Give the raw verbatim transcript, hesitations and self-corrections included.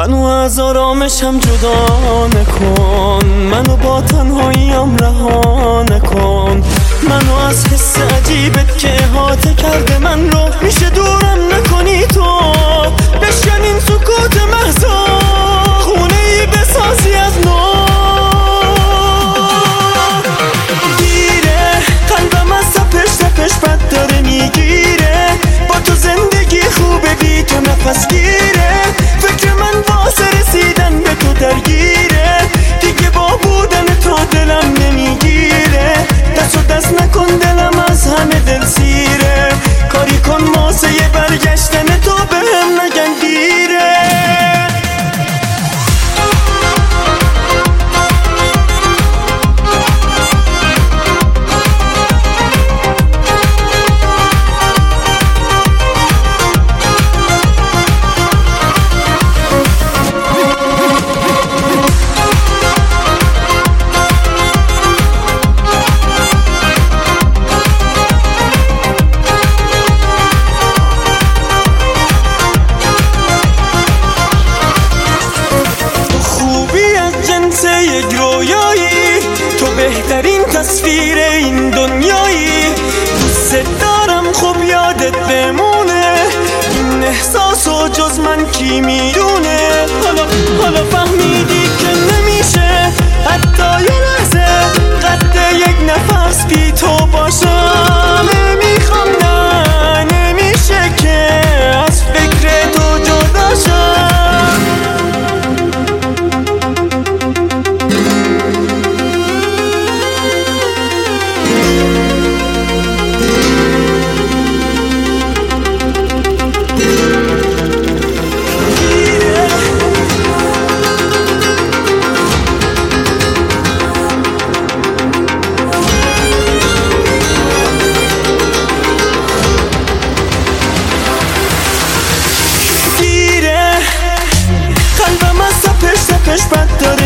منو از آرامشم جدا نکن، منو با تنهاییم رها نکن، منو از حس عجیبت که احاطه کرده من رو میشه دورم نکنی تو. بشکن این سکوت محضا، خونه ای بسازی از نو. گیره قلبم از سپش سپش بد داره میگیره، با تو زندگی خوبه بی تو نفس گیره. فکر من واسه رسیدن به تو درگیره، دیگه با بودن تو دلم نمیگیره. دست و دست نکن دلم از همه دل سیره، کاری کن واسه یه برگشتن تو بهم نگن دیره. یک رویایی تو بهترین تصویر این دنیایی. دوست دارم خوب یادت بمونه، این احساسو جز من کی میدونه. حالا حالا فهمیدی که نمیشه حتی یه لحظه قد یک نفس بی تو باشم. نمیخوام نه نمیشه که از فکر تو جدا شم. قلبم از سپش سپش بد داره